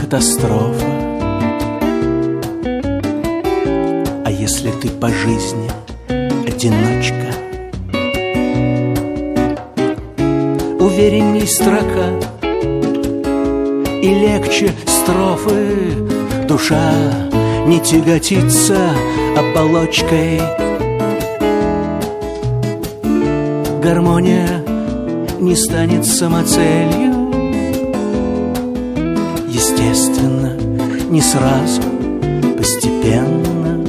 катастрофа. А если ты по жизни одиночка, уверенней строка и легче строфы. Душа не тяготится оболочкой, гармония не станет самоцелью. Естественно, не сразу, постепенно,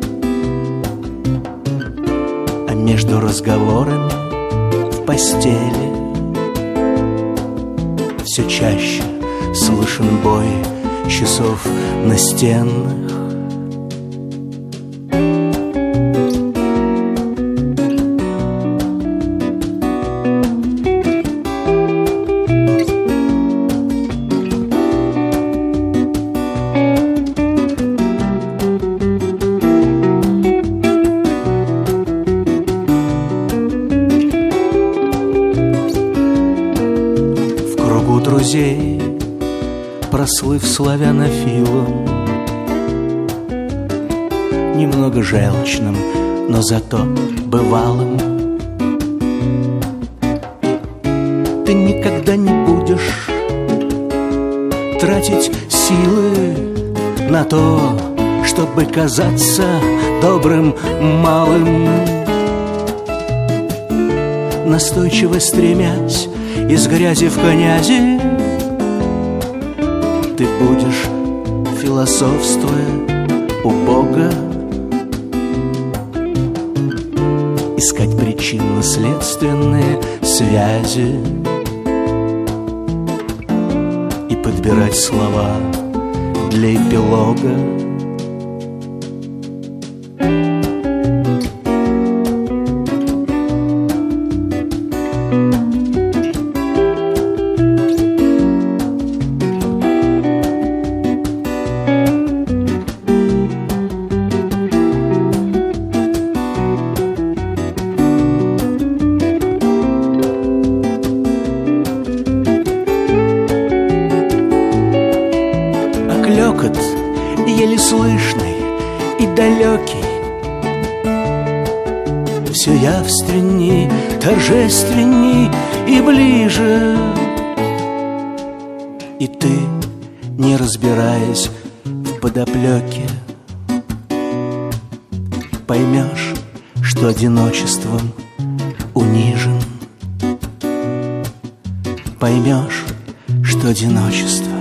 а между разговорами в постели все чаще слышен бой часов настенных. Друзей, прослыв славянофилом, немного желчным, но зато бывалым, ты никогда не будешь тратить силы на то, чтобы казаться добрым малым, настойчиво стремясь из грязи в князи. Ты будешь, философствуя у Бога, искать причинно-следственные связи и подбирать слова для эпилога. Клёкот еле слышный и далекий все явственней, торжественней и ближе. И ты, не разбираясь в подоплёке, поймешь, что одиночеством унижен. Поймешь, что одиночество